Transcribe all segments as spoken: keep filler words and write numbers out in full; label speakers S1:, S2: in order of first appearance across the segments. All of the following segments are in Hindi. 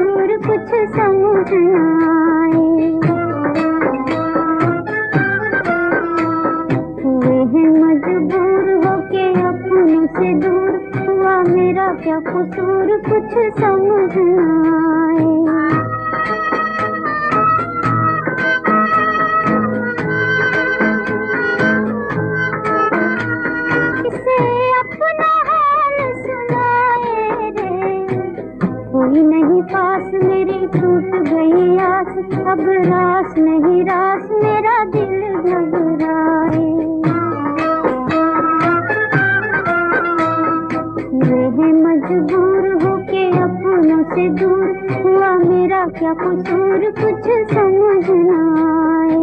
S1: कसूर कुछ समझ न आए। हुए हैं मजबूर होके अपनों से दूर, हुआ मेरा क्या कसूर कुछ समझ न आए। कोई नहीं पास मेरी टूट गई आस, अब रास नहीं रास मेरा दिल घबराए। वे हैं मजबूर होके अपनों से दूर, हुआ मेरा क्या कसूर कुछ समझ न आए।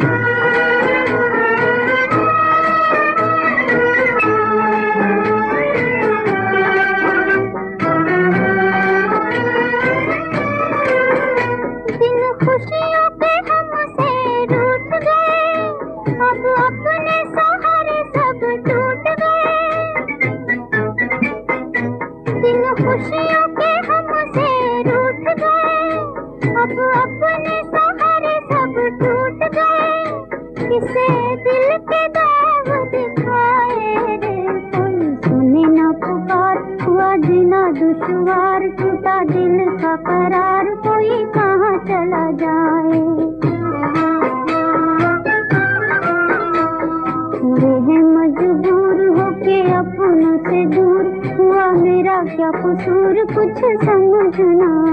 S1: खुशियों के हमसे रूठ गए, अब अपने सहारे सब टूट गए। दिन खुशियों के हमसे रूठ गए, अब अपने सहारे सब टूट गए। किसे दिल के दाग दिखाए रे, कोई सुने ना पुकार, हुआ जीना दुश्वार, टूटा दिल का करार, कोई कहाँ चला जाए। वे हैं मजबूर होके अपनों से दूर, हुआ मेरा क्या कसूर कुछ समझ न